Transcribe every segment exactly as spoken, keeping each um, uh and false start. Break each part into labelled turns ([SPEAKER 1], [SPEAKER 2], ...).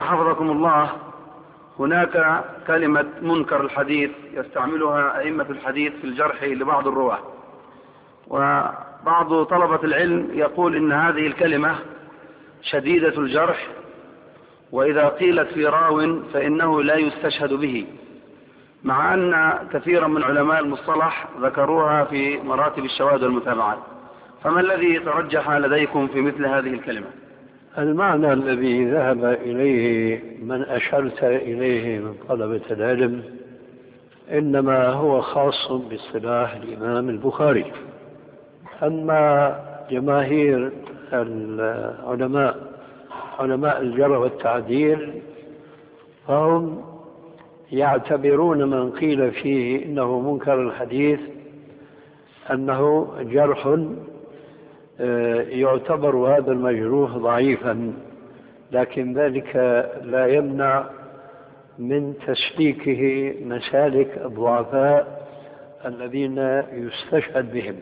[SPEAKER 1] حفظكم الله، هناك كلمة منكر الحديث يستعملها أئمة الحديث في الجرح لبعض الرواة، وبعض طلبة العلم يقول إن هذه الكلمة شديدة الجرح، وإذا قيلت في راو فإنه لا يستشهد به، مع أن كثيرا من علماء المصطلح ذكروها في مراتب الشواذ والمتابعات. فما الذي ترجح لديكم في مثل هذه الكلمة؟
[SPEAKER 2] المعنى الذي ذهب إليه من أشرت إليه من طلبة العلم إنما هو خاص باصطلاح الإمام البخاري. أما جماهير العلماء علماء الجرح والتعديل فهم يعتبرون من قيل فيه إنه منكر الحديث أنه جرح يعتبر هذا المجروح ضعيفا، لكن ذلك لا يمنع من تسليكه مسالك الضعفاء الذين يستشهد بهم.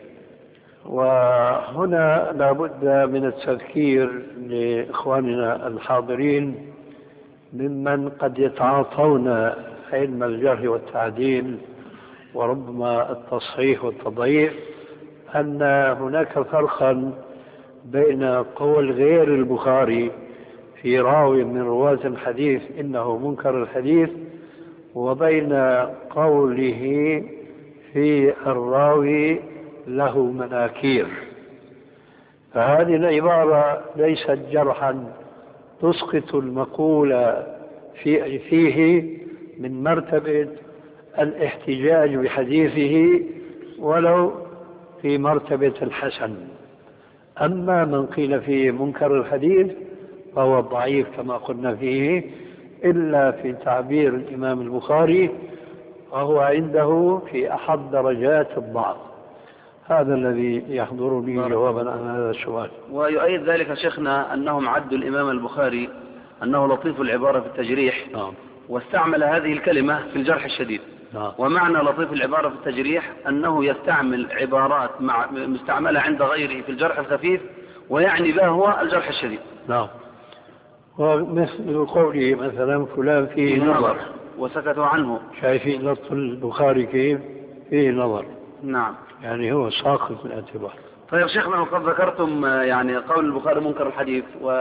[SPEAKER 2] وهنا لا بد من التذكير لإخواننا الحاضرين ممن قد يتعاطون علم الجرح والتعديل وربما التصحيح والتضعيف أن هناك فرقا بين قول غير البخاري في راوي من رواة الحديث إنه منكر الحديث وبين قوله في الراوي له مناكير. فهذه العبارة ليست جرحا تسقط المقولة في فيه من مرتبة الاحتجاج بحديثه ولو في مرتبة الحسن. أما من قيل فيه منكر الحديث فهو ضعيف كما قلنا فيه، إلا في تعبير الإمام البخاري وهو عنده في أحد درجات الضعف. هذا الذي يحضرني جوابا عن هذا السؤال.
[SPEAKER 1] ويؤيد ذلك شيخنا أنهم عدوا الإمام البخاري أنه لطيف العبارة في التجريح،
[SPEAKER 2] نعم.
[SPEAKER 1] واستعمل هذه الكلمة في الجرح الشديد.
[SPEAKER 2] نعم.
[SPEAKER 1] ومعنى لطيف العبارة في التجريح أنه يستعمل عبارات مع مستعملة عند غيره في الجرح الخفيف ويعني به هو الجرح الشديد.
[SPEAKER 2] نعم. ومثل قوله مثلا فلان فيه نظر
[SPEAKER 1] وسكتوا عنه.
[SPEAKER 2] شايفين لطف البخاري كيف فيه نظر.
[SPEAKER 1] نعم.
[SPEAKER 2] يعني هو ساقط من الاعتبار.
[SPEAKER 1] طيب شيخنا، وقد ذكرتم يعني قول البخاري منكر الحديث و